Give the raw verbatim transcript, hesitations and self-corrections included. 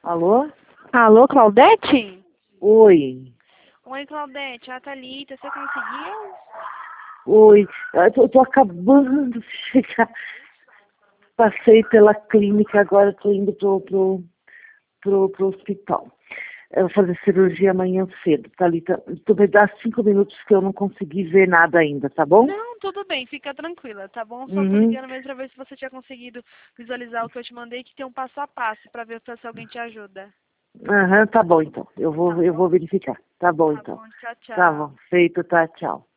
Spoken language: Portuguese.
Alô? Alô, Claudete? Oi. Oi, Claudete, a Thalita, você conseguiu? Oi. Eu tô, tô acabando de chegar. Passei pela clínica, agora estou indo pro, pro, pro, pro hospital. Eu vou fazer cirurgia amanhã cedo, Thalita. Tu me dá cinco minutos que eu não consegui ver nada ainda, tá bom? Não, tudo bem, fica tranquila, tá bom? Só tô Uhum. ligando mesmo pra ver se você tinha conseguido visualizar o que eu te mandei, que tem um passo a passo, pra ver se alguém te ajuda. Aham, tá bom então. Eu Tá vou, eu bom? vou verificar. Tá bom Tá então. bom, tchau, Tá tchau. bom. Feito, tá? Tchau.